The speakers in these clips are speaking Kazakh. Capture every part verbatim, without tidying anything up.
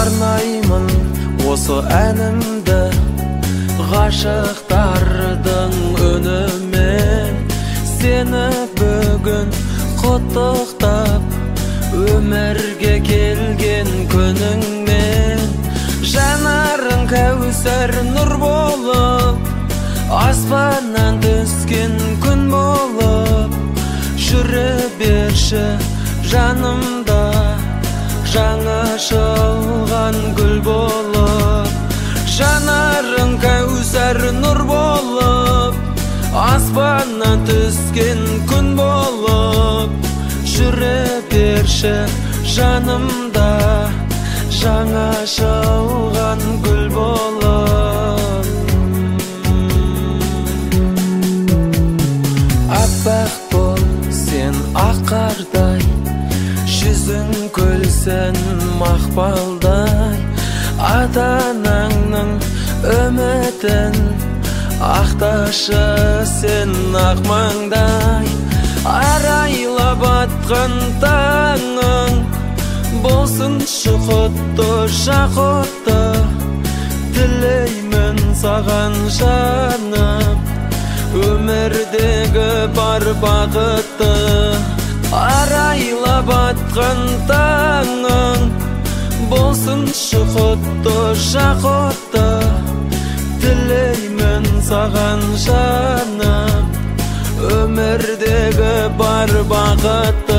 арнаймын осы әнімді ғашықтардың үнімен. Сені бүгін құттықтап, өмірге келген күніңмен. Жанарың кәусар нұр болып, аспаннан түскен күн болып. Жүре берші жанымда, жаңа ашылған гүл болып. Жанарың кәусар нұр болып, аспаннан түскен күн болып. Жүре берші жанымда, жаңа ашылған гүл болып. Аппақ бол сен ақ қардай, жүзің күлсін мақпалдай. Ата-анаңның үмітін ақташы сен ақ маңдай. Арайлап атқан таңың болсыншы құтты жақұтты. Тілеймін саған жаным, өмірдегі бар бақытты. Арайлап атқан таңың болсыншы құтты жақұтты. Тілеймін саған жаным, өмірдегі бар бақытты.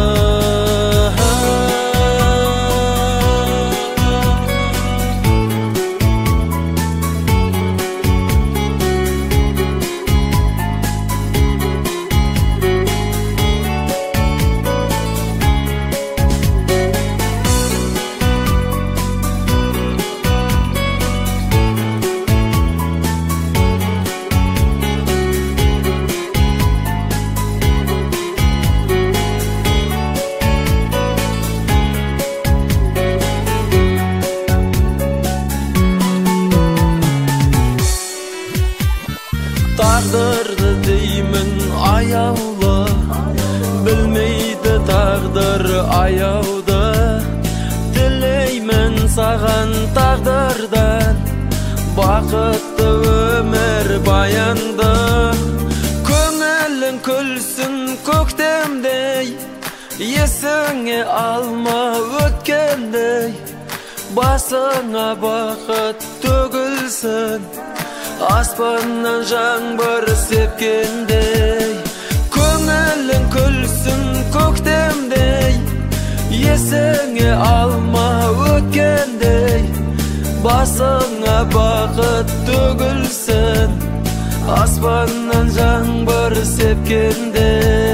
Тағдырды деймін аяулы, білмейді тағдыр аяуды. Тілеймін саған тағдырдан бақытты өмір баянды. Көңілің күлсін көктемдей, есіңе алма өткендей. Басыңа бақыт төгілсін, аспаннан жаңбыр сепкендей. Көңілің күлсін көктемдей, есіңе алма өткендей. Басыңа бақыт төгілсін, аспаннан жаңбыр сепкендей.